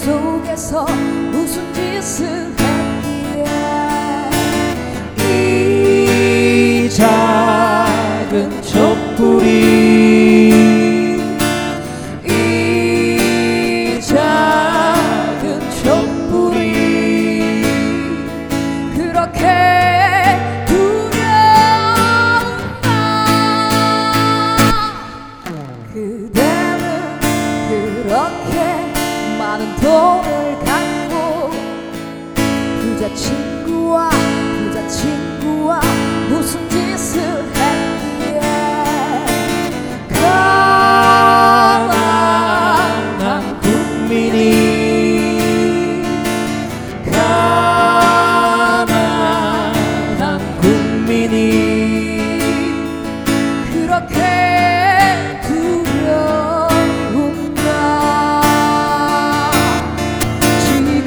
속에서 무슨 짓을 했기에 이 작은 촛불이 이 작은 촛불이 그렇게 두려운가. 그대는 그렇게 많은 돈을 갖고 부자친구와 무슨 짓을 했기에 가난한 국민이 그렇게 두려운가. 지금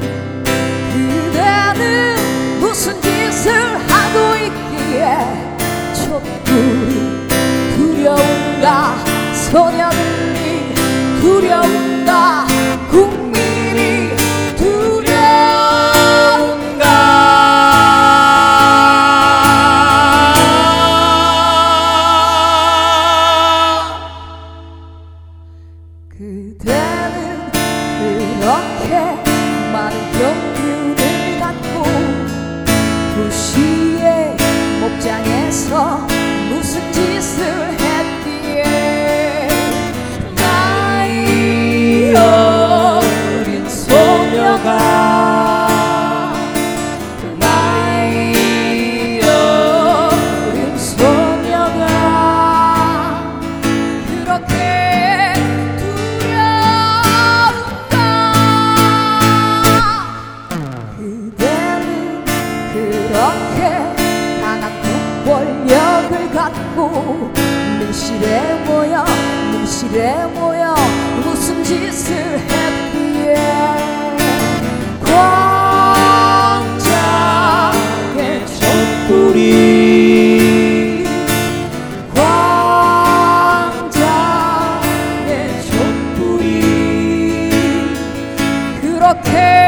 그대는 무슨 짓을 하고 있기에 촛불이 두려운가. 소녀들이 두려운가. 국민이 두려운가. 그대는 그렇게 많은 경륜을 갖고 도시의 목장에서 무슨 짓을 했기에 나이 어린 소녀가 그렇게 두려운가. 그대는 그렇게 강한 권력을 갖고 밀실에 모여 무슨 짓을 했기에 광장의 촛불이 그렇게